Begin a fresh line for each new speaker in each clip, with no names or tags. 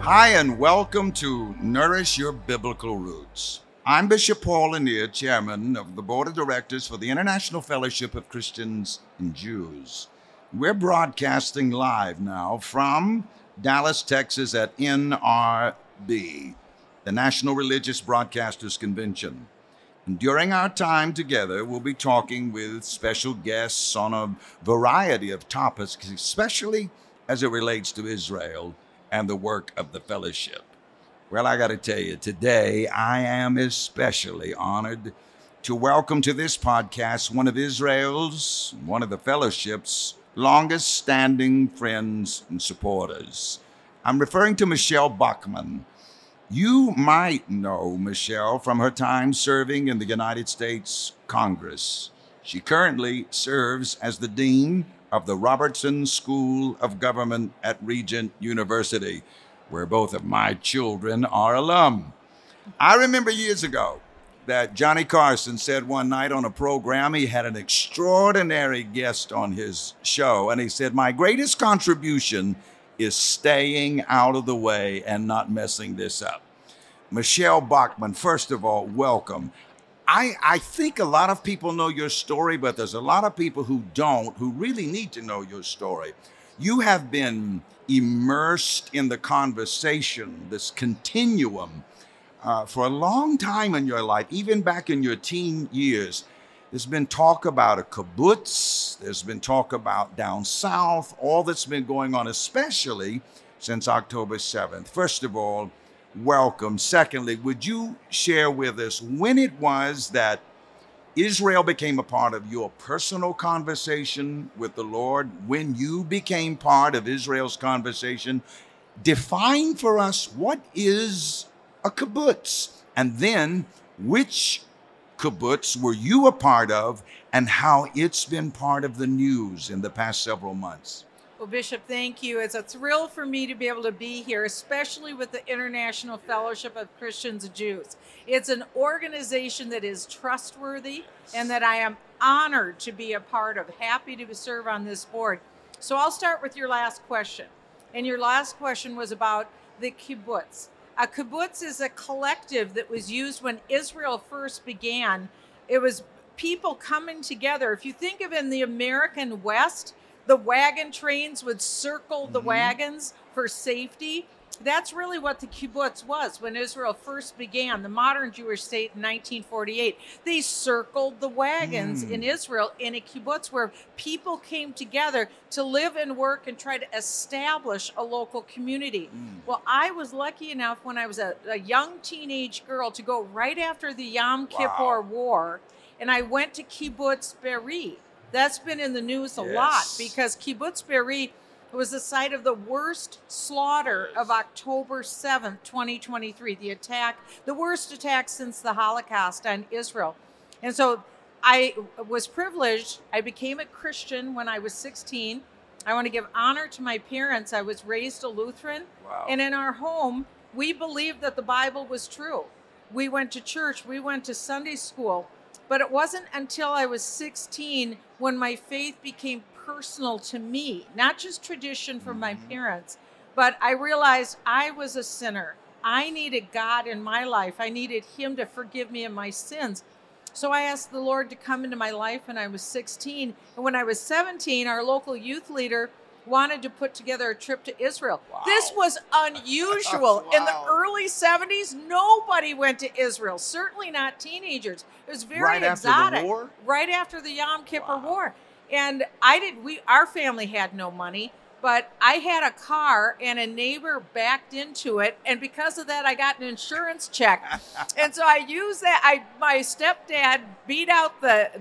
Hi, and welcome to Nourish Your Biblical Roots. I'm Bishop Paul Lanier, Chairman of the Board of Directors for the International Fellowship of Christians and Jews. We're broadcasting live now from Dallas, Texas at NRB, the National Religious Broadcasters Convention. And during our time together, we'll be talking with special guests on a variety of topics, especially as it relates to Israel and the work of the fellowship. Well, I got to tell you, today I am especially honored to welcome to this podcast one of the fellowship's longest standing friends and supporters. I'm referring to Michelle Bachmann. You might know Michelle from her time serving in the United States Congress. She currently serves as the Dean of the Robertson School of Government at Regent University, where both of my children are alum. I remember years ago that Johnny Carson said one night on a program, he had an extraordinary guest on his show, and he said, "My greatest contribution is staying out of the way and not messing this up." Michelle Bachmann, first of all, welcome. I think a lot of people know your story, but there's a lot of people who don't, who really need to know your story. You have been immersed in the conversation, this continuum, for a long time in your life, even back in your teen years. There's been talk about a kibbutz. There's been talk about down south, all that's been going on, especially since October 7th. First of all, welcome. Secondly, would you share with us when it was that Israel became a part of your personal conversation with the Lord, when you became part of Israel's conversation? Define for us what is a kibbutz, and then which kibbutz were you a part of and how it's been part of the news in the past several months.
Well, Bishop, thank you. It's a thrill for me to be able to be here, especially with the International Fellowship of Christians and Jews. It's an organization that is trustworthy and that I am honored to be a part of, happy to serve on this board. So I'll start with your last question. And your last question was about the kibbutz. A kibbutz is a collective that was used when Israel first began. It was people coming together. If you think of in the American West, the wagon trains would circle the wagons for safety. That's really what the kibbutz was when Israel first began, the modern Jewish state in 1948. They circled the wagons in Israel in a kibbutz where people came together to live and work and try to establish a local community. Well, I was lucky enough when I was a young teenage girl to go right after the Yom Kippur War, and I went to Kibbutz Be'eri. That's been in the news a lot because Kibbutz Be'eri was the site of the worst slaughter of October 7th, 2023, the worst attack since the Holocaust on Israel. And so I was privileged. I became a Christian when I was 16. I want to give honor to my parents. I was raised a Lutheran. Wow. And in our home, we believed that the Bible was true. We went to church. We went to Sunday school. But it wasn't until I was 16 when my faith became personal to me, not just tradition from my parents, but I realized I was a sinner. I needed God in my life. I needed Him to forgive me of my sins. So I asked the Lord to come into my life when I was 16. And when I was 17, our local youth leader wanted to put together a trip to Israel. Wow. This was unusual. Wow. In the early 70s, nobody went to Israel, certainly not teenagers. It was very exotic.
After the war?
Right after the Yom Kippur War. And our family had no money, but I had a car and a neighbor backed into it. And because of that, I got an insurance check. And so I used that. My stepdad beat out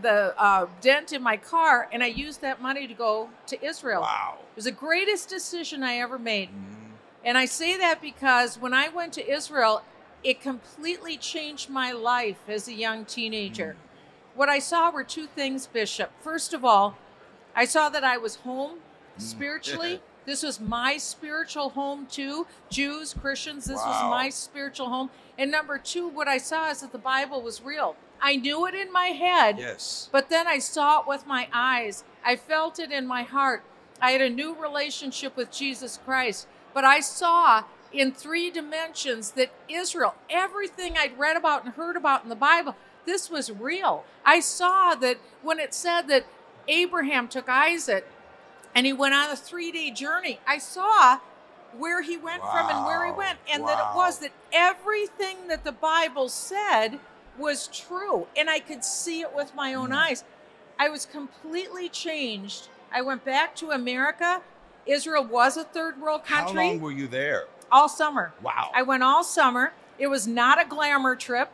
the dent in my car, and I used that money to go to Israel.
Wow.
It was the greatest decision I ever made. And I say that because when I went to Israel, it completely changed my life as a young teenager. What I saw were two things, Bishop. First of all, I saw that I was home spiritually. This was my spiritual home too. Jews, Christians, this was my spiritual home. And number two, what I saw is that the Bible was real. I knew it in my head, but then I saw it with my eyes. I felt it in my heart. I had a new relationship with Jesus Christ, but I saw in 3 dimensions that Israel, everything I'd read about and heard about in the Bible, this was real. I saw that when it said that Abraham took Isaac and he went on a 3-day journey, I saw where he went from and where he went, and that it was that everything that the Bible said was true, and I could see it with my own eyes. I was completely changed. I went back to America. Israel was a third world country.
How long were you there?
All summer.
Wow.
I went all summer. It was not a glamour trip.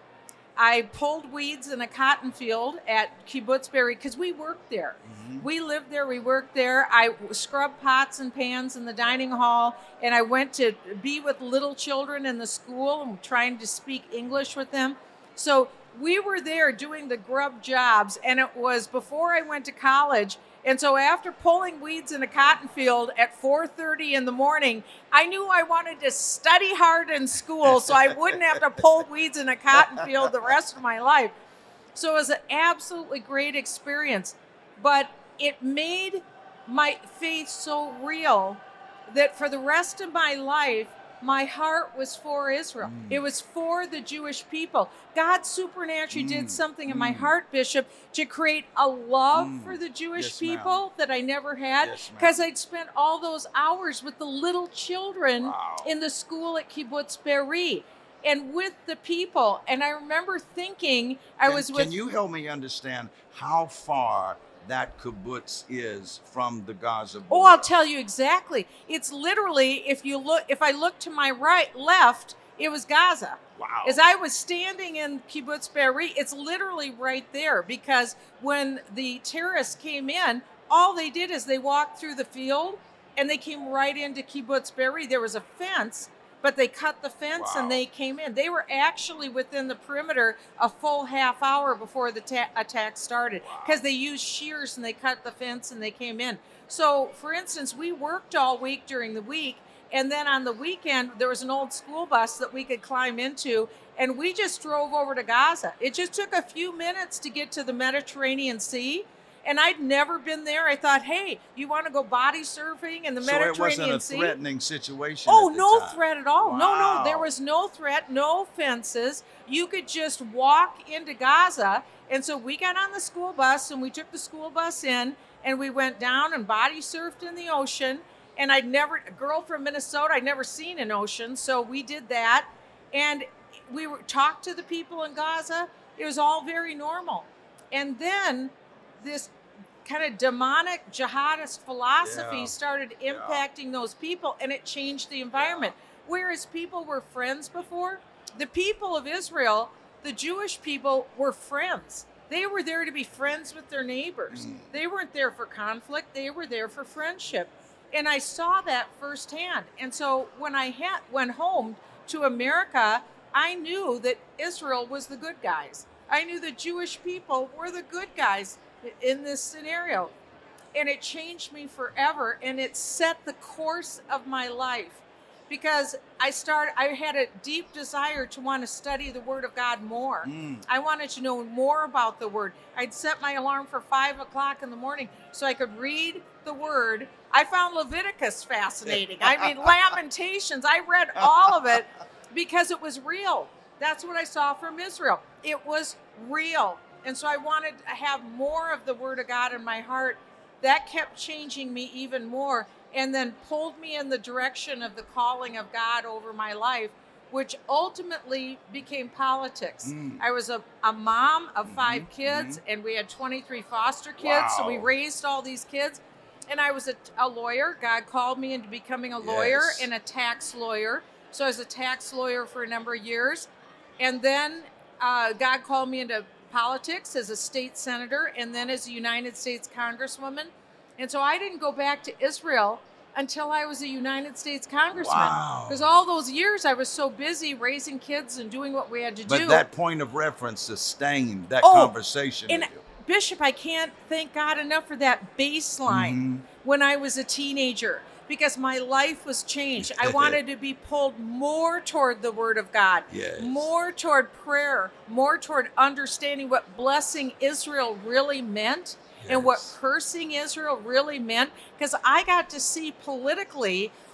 I pulled weeds in a cotton field at Kibbutz Be'eri because we worked there. We lived there, we worked there. I scrubbed pots and pans in the dining hall, and I went to be with little children in the school and trying to speak English with them. So we were there doing the grub jobs, and it was before I went to college. And so after pulling weeds in a cotton field at 4:30 in the morning, I knew I wanted to study hard in school so I wouldn't have to pull weeds in a cotton field the rest of my life. So it was an absolutely great experience. But it made my faith so real that for the rest of my life, my heart was for Israel. It was for the Jewish people. God supernaturally did something in my heart, Bishop, to create a love for the Jewish people that I never had, because I'd spent all those hours with the little children in the school at Kibbutz Be'eri and with the people. And I remember thinking
Can you help me understand how far that kibbutz is from the Gaza border?
Oh, I'll tell you exactly. It's literally, if I look to my left, it was Gaza.
Wow.
As I was standing in Kibbutz Be'eri, it's literally right there, because when the terrorists came in, all they did is they walked through the field and they came right into Kibbutz Be'eri. There was a fence, but they cut the fence and they came in. They were actually within the perimeter a full half hour before the attack started, because they used shears and they cut the fence and they came in. So, for instance, we worked all week during the week, and then on the weekend, there was an old school bus that we could climb into, and we just drove over to Gaza. It just took a few minutes to get to the Mediterranean Sea. And I'd never been there. I thought, hey, you want to go body surfing in the Mediterranean Sea?
So it wasn't a threatening situation.
Oh,
at the
no
time.
threat at all.
Wow.
No, there was no threat, no fences. You could just walk into Gaza. And so we got on the school bus and we took the school bus in and we went down and body surfed in the ocean. And a girl from Minnesota, I'd never seen an ocean. So we did that. And we talked to the people in Gaza. It was all very normal. And then this kind of demonic jihadist philosophy started impacting those people, and it changed the environment. Whereas people were friends before, the people of Israel, the Jewish people, were friends. They were there to be friends with their neighbors. They weren't there for conflict. They were there for friendship. And I saw that firsthand. And so when I went home to America, I knew that Israel was the good guys. I knew the Jewish people were the good guys in this scenario. And it changed me forever, and it set the course of my life, because I had a deep desire to want to study the Word of God more. I wanted to know more about the Word. I'd set my alarm for 5 o'clock in the morning so I could read the Word. I found Leviticus fascinating. Lamentations. I read all of it because it was real. That's what I saw from Israel. It was real. And so I wanted to have more of the Word of God in my heart. That kept changing me even more, and then pulled me in the direction of the calling of God over my life, which ultimately became politics. I was a mom of 5 kids, and we had 23 foster kids, so we raised all these kids. And I was a lawyer. God called me into becoming a lawyer and a tax lawyer. So I was a tax lawyer for a number of years. And then God called me into politics as a state senator and then as a United States congresswoman. And so I didn't go back to Israel until I was a United States congressman. Because all those years I was so busy raising kids and doing what we had to do.
But that point of reference sustained that conversation
and
with you.
Bishop, I can't thank God enough for that baseline when I was a teenager, because my life was changed. I wanted to be pulled more toward the Word of God, more toward prayer, more toward understanding what blessing Israel really meant and what cursing Israel really meant, because I got to see politically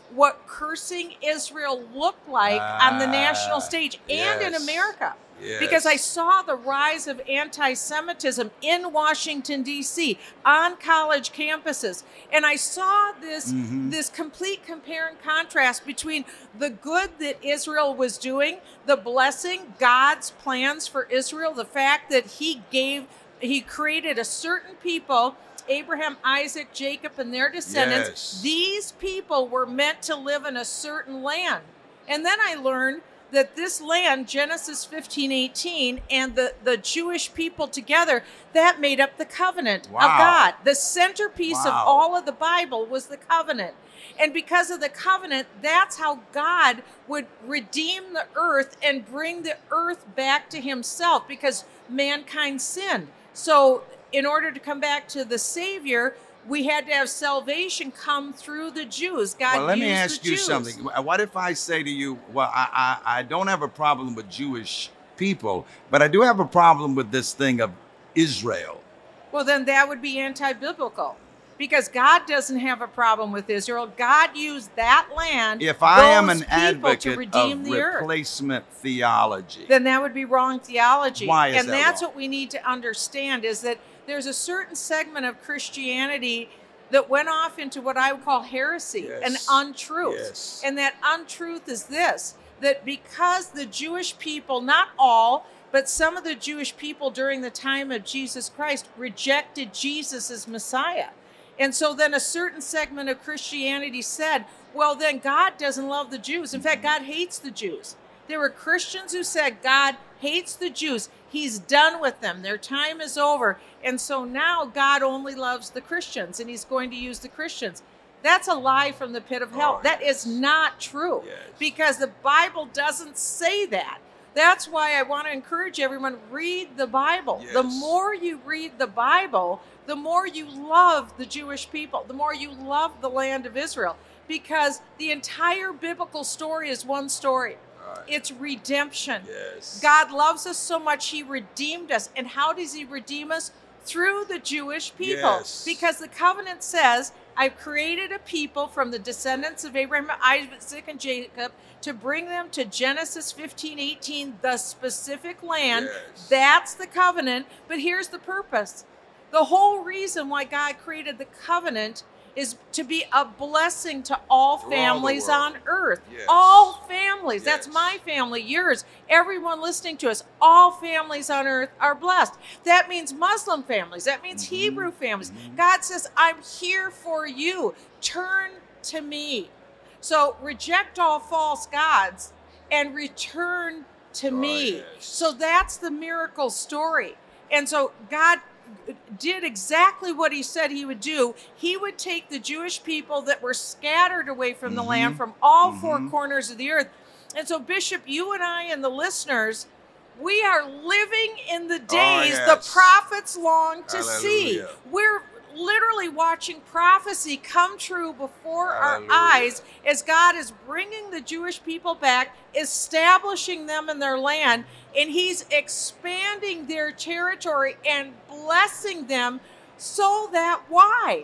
what cursing Israel looked like on the national stage and in
yes.
America.
Yes.
Because I saw the rise of anti-Semitism in Washington, D.C., on college campuses. And I saw this complete compare and contrast between the good that Israel was doing, the blessing, God's plans for Israel, the fact that he created a certain people, Abraham, Isaac, Jacob, and their descendants.
Yes.
These people were meant to live in a certain land. And then I learned that this land, Genesis 15:18, and the Jewish people together, that made up the covenant of God. The centerpiece of all of the Bible was the covenant. And because of the covenant, that's how God would redeem the earth and bring the earth back to himself, because mankind sinned. So in order to come back to the Savior, we had to have salvation come through the Jews. God
well, let me
used
ask
the
you
Jews.
something. What if I say to you, well, I don't have a problem with Jewish people, but I do have a problem with this thing of Israel?
Well, then that would be anti-biblical, because God doesn't have a problem with Israel. God used that land,
If I am
those
an
people,
advocate
to redeem
of
the earth,
replacement theology,
then that would be wrong theology.
Why is
and
that
that's
wrong?
what we need to understand, is that there's a certain segment of Christianity that went off into what I would call heresy and untruth.
Yes.
And that untruth is this, that because the Jewish people, not all, but some of the Jewish people during the time of Jesus Christ rejected Jesus as Messiah. And so then a certain segment of Christianity said, well, then God doesn't love the Jews. In fact, God hates the Jews. There were Christians who said God hates the Jews. He's done with them. Their time is over. And so now God only loves the Christians, and he's going to use the Christians. That's a lie from the pit of hell. That is not true, because the Bible doesn't say that. That's why I want to encourage everyone, read the Bible. The more you read the Bible, the more you love the Jewish people, the more you love the land of Israel, because the entire biblical story is one story. It's redemption. God loves us so much, he redeemed us. And how does he redeem us? Through the Jewish people. Because the covenant says, I've created a people from the descendants of Abraham, Isaac, and Jacob to bring them to Genesis 15:18, the specific land. That's the covenant. But here's the purpose. The whole reason why God created the covenant is to be a blessing to all families on earth. All families. That's my family, yours, everyone listening to us. All families on earth are blessed. That means Muslim families. That means Hebrew families. God says, I'm here for you. Turn to me. So reject all false gods and return to me. So that's the miracle story. And so God did exactly what he said he would do. He would take the Jewish people that were scattered away from the land from all four corners of the earth. And so, Bishop, you and I and the listeners, we are living in the days the prophets long to see. We're literally watching prophecy come true before our eyes as God is bringing the Jewish people back, establishing them in their land, and he's expanding their territory and blessing them. So that why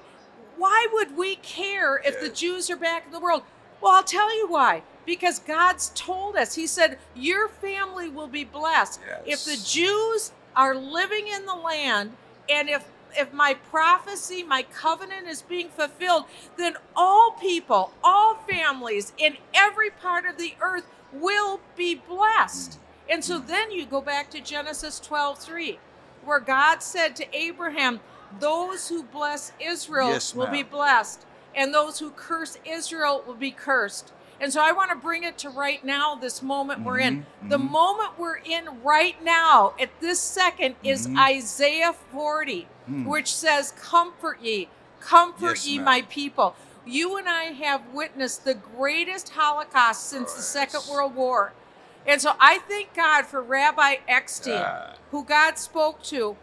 would we care if the Jews are back in the world? Well, I'll tell you why. Because God's told us. He said, your family will be blessed. If the Jews are living in the land, and if my prophecy, my covenant is being fulfilled, then all people, all families in every part of the earth will be blessed. And so then you go back to Genesis 12:3, where God said to Abraham, those who bless Israel will be blessed, and those who curse Israel will be cursed. And so I want to bring it to right now, this moment we're in. The moment we're in right now, at this second, is Isaiah 40, which says, comfort ye, my people. You and I have witnessed the greatest Holocaust since the Second World War. And so I thank God for Rabbi Eckstein, who God spoke to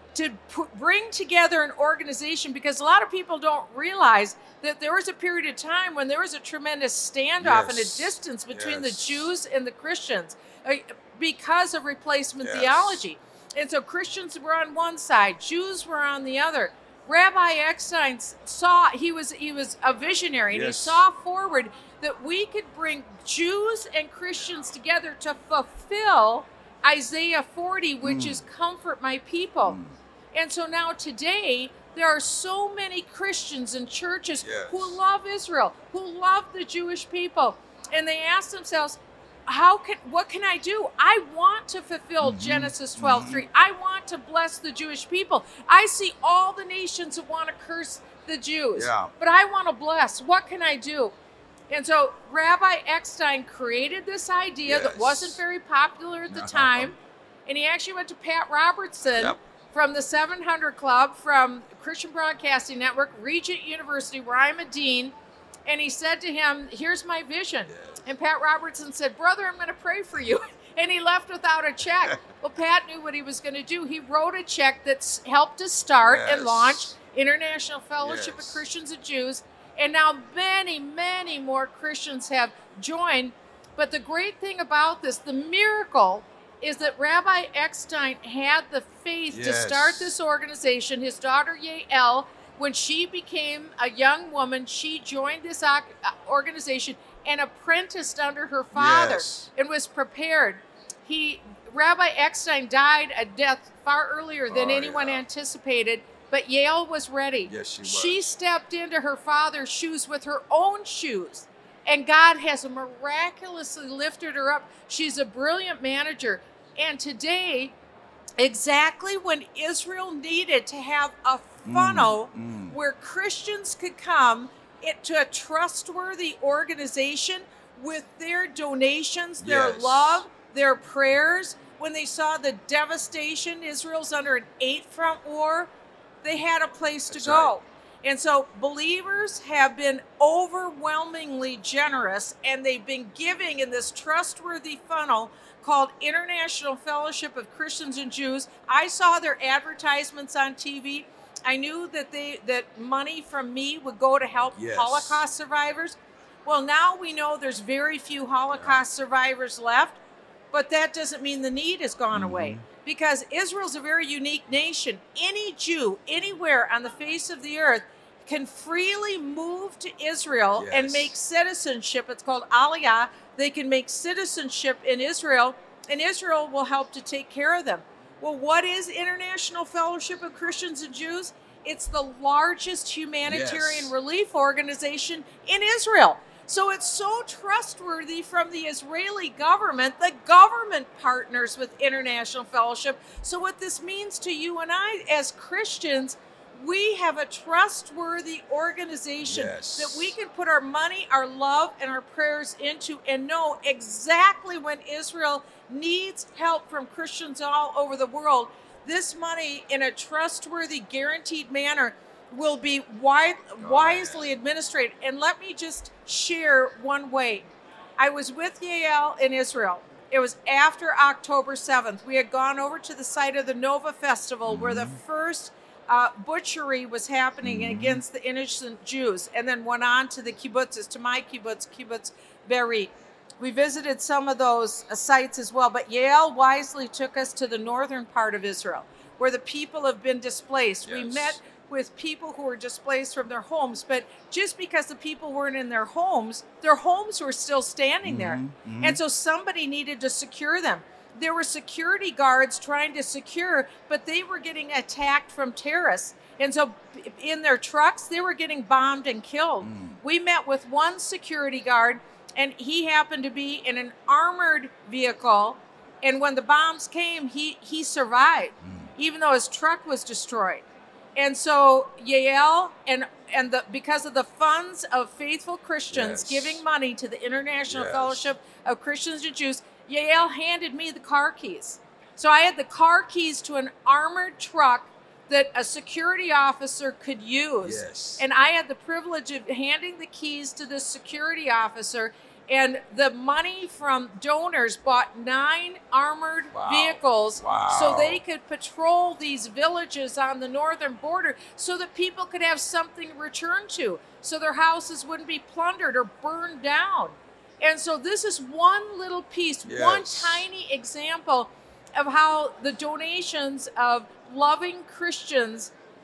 bring together an organization, because a lot of people don't realize that there was a period of time when there was a tremendous standoff and a distance between the Jews and the Christians because of replacement theology. And so Christians were on one side, Jews were on the other. Rabbi Eckstein saw, he was a visionary, and he
Yes.
saw forward that we could bring Jews and Christians together to fulfill Isaiah 40, which is comfort my people. And so now today, there are so many Christians and churches
Yes.
who love Israel, who love the Jewish people, and they ask themselves, what can I do? I want to fulfill Genesis 12:3. I want to bless the Jewish people. I see all the nations that want to curse the Jews,
Yeah.
but I want to bless. What can I do? And so Rabbi Eckstein created this idea that
Yes.
wasn't very popular at the time, and he actually went to Pat Robertson
Yep.
from the 700 Club, from Christian Broadcasting Network, Regent University, where I'm a dean, and he said to him, here's my vision.
Yes.
And Pat Robertson said, brother, I'm going to pray for you. And he left without a check. Well, Pat knew what he was going to do. He wrote a check that helped to start and
Yes.
launch International Fellowship
Yes.
of Christians and Jews. And now many, many more Christians have joined. But the great thing about this, the miracle, is that Rabbi Eckstein had the faith to
Yes.
start this organization. His daughter Yael, when she became a young woman, she joined this organization and apprenticed under her father
Yes.
and was prepared. Rabbi Eckstein died a death far earlier than anyone anticipated, but Yael was ready.
Yes, she was.
She stepped into her father's shoes with her own shoes, and God has miraculously lifted her up. She's a brilliant manager. And today, exactly when Israel needed to have a funnel where Christians could come to a trustworthy organization with their donations, their
Yes.
love, their prayers, when they saw the devastation, Israel's under an 8-front war, they had a place to
That's
go.
right.
And so believers have been overwhelmingly generous, and they've been giving in this trustworthy funnel called International Fellowship of Christians and Jews. I saw their advertisements on TV. I knew that money from me would go to help
Yes.
Holocaust survivors. Well, now we know there's very few Holocaust survivors left, but that doesn't mean the need has gone away, because Israel's a very unique nation. Any Jew anywhere on the face of the earth can freely move to Israel and
Yes.
make citizenship. It's called Aliyah. They can make citizenship in Israel, and Israel will help to take care of them. Well, what is International Fellowship of Christians and Jews? It's the largest humanitarian
Yes.
relief organization in Israel. So it's so trustworthy from the Israeli government. The government partners with International Fellowship. So what this means to you and I as Christians, we have a trustworthy organization
Yes.
that we can put our money, our love, and our prayers into, and know exactly when Israel needs help from Christians all over the world. This money, in a trustworthy, guaranteed manner, will be wisely administered. And let me just share one way. I was with Yael in Israel. It was after October 7th. We had gone over to the site of the Nova Festival, where the first butchery was happening against the innocent Jews, and then went on to the kibbutzes, to my kibbutz, Kibbutz Be'eri. We visited some of those sites as well, but Yael wisely took us to the northern part of Israel, where the people have been displaced. We
Yes.
met with people who were displaced from their homes, but just because the people weren't in their homes were still standing there. And so somebody needed to secure them. There were security guards trying to secure, but they were getting attacked from terrorists. And so in their trucks, they were getting bombed and killed. We met with one security guard, and he happened to be in an armored vehicle. And when the bombs came, he survived, even though his truck was destroyed. And so Yael because of the funds of faithful Christians
Yes.
giving money to the International
Yes.
Fellowship of Christians and Jews, Yael handed me the car keys. So I had the car keys to an armored truck that a security officer could use.
Yes.
And I had the privilege of handing the keys to this security officer, and the money from donors bought 9 armored
Wow.
vehicles
Wow.
so they could patrol these villages on the northern border, so that people could have something to return to, so their houses wouldn't be plundered or burned down. And so this is one little piece, one
Yes.
tiny example of how the donations of loving Christians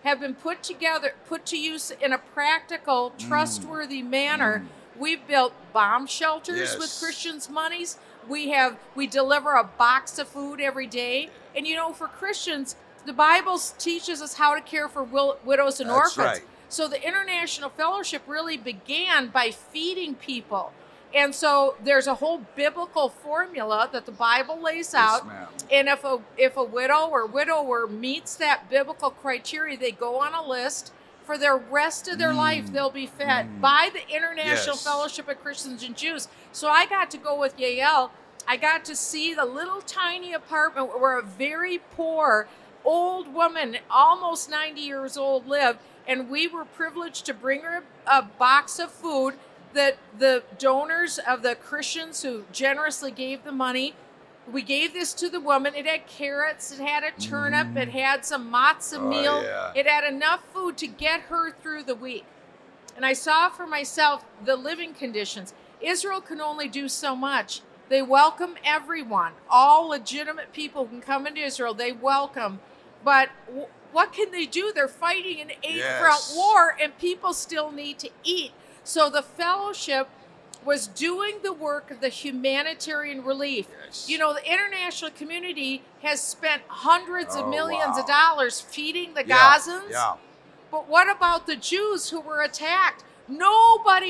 have been put together, put to use in a practical, trustworthy manner. We've built bomb shelters with Christians' monies. We deliver a box of food every day. And you know, for Christians, the Bible teaches us how to care for widows and orphans.
Right.
So the International Fellowship really began by feeding people. And so there's a whole biblical formula that the Bible lays out.
ma'am.
And if a widow or widower meets that biblical criteria, they go on a list. For the rest of their life, they'll be fed by the International Fellowship of Christians and Jews. So I got to go with Yael. I got to see the little tiny apartment where a very poor old woman, almost 90 years old, lived. And we were privileged to bring her a box of food that the donors of the Christians who generously gave the money, we gave this to the woman. It had carrots, it had a turnip, it had some matzah meal.
Yeah.
It had enough food to get her through the week. And I saw for myself the living conditions. Israel can only do so much. They welcome everyone. All legitimate people can come into Israel. They welcome. But what can they do? They're fighting an eight-front war, and people still need to eat. So the fellowship was doing the work of the humanitarian relief. You know, the international community has spent hundreds of millions of dollars feeding the Gazans.
Yeah.
But what about the Jews who were attacked? Nobody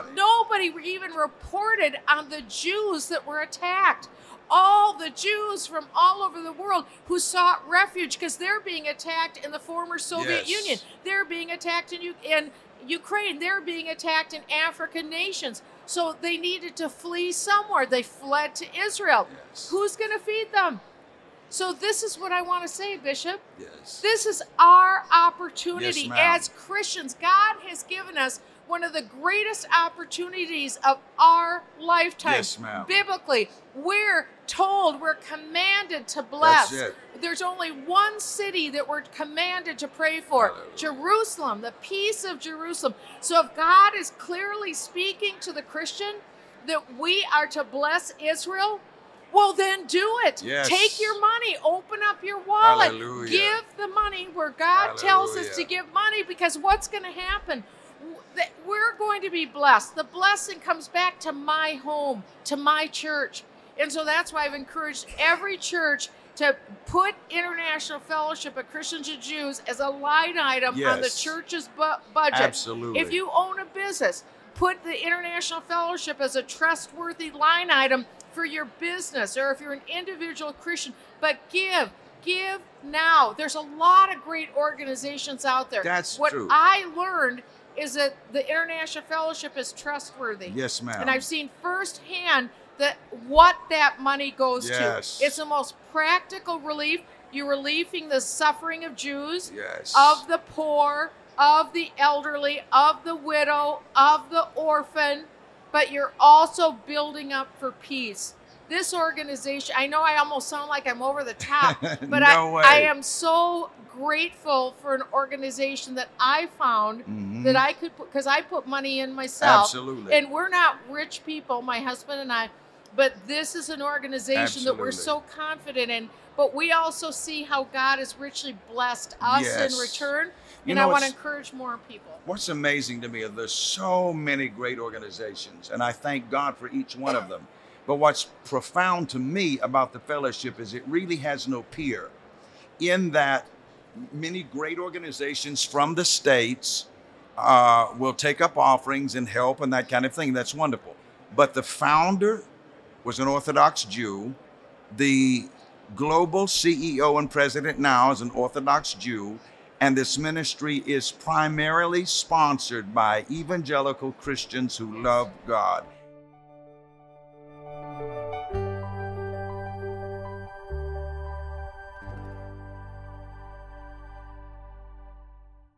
even reported on the Jews that were attacked. All the Jews from all over the world who sought refuge because they're being attacked in the former Soviet Union. They're being attacked in Ukraine. They're being attacked in African nations. So they needed to flee somewhere. They fled to Israel. Who's going to feed them? So this is what I want to say, Bishop. This is our opportunity as Christians. God has given us one of the greatest opportunities of our lifetime. Biblically, we're told, we're commanded to bless. There's only one city that we're commanded to pray for, Jerusalem, the peace of Jerusalem. So if God is clearly speaking to the Christian that we are to bless Israel, well, then do it. Take your money. Open up your wallet. Give the money where God tells us to give money, because what's going to happen? We're going to be blessed. The blessing comes back to my home, to my church. And so that's why I've encouraged every church to put International Fellowship of Christians and Jews as a line item on the church's budget.
Absolutely.
If you own a business, put the International Fellowship as a trustworthy line item for your business, or if you're an individual Christian. But give now. There's a lot of great organizations out there.
That's
what
true.
I learned is that the International Fellowship is trustworthy.
Yes, ma'am.
And I've seen firsthand what that money goes to. It's the most practical relief. You're relieving the suffering of Jews, of the poor, of the elderly, of the widow, of the orphan, but you're also building up for peace. This organization, I know I almost sound like I'm over the top, but I am so grateful for an organization that I found that I could put, because I put money in myself.
Absolutely.
And we're not rich people, my husband and I, but this is an organization that we're so confident in. But we also see how God has richly blessed us in return. And I want to encourage more people.
What's amazing to me is there's so many great organizations, and I thank God for each one of them. But what's profound to me about the fellowship is it really has no peer, in that many great organizations from the States will take up offerings and help and that kind of thing. That's wonderful. But the founder was an Orthodox Jew. The global CEO and president now is an Orthodox Jew. And this ministry is primarily sponsored by evangelical Christians who love God.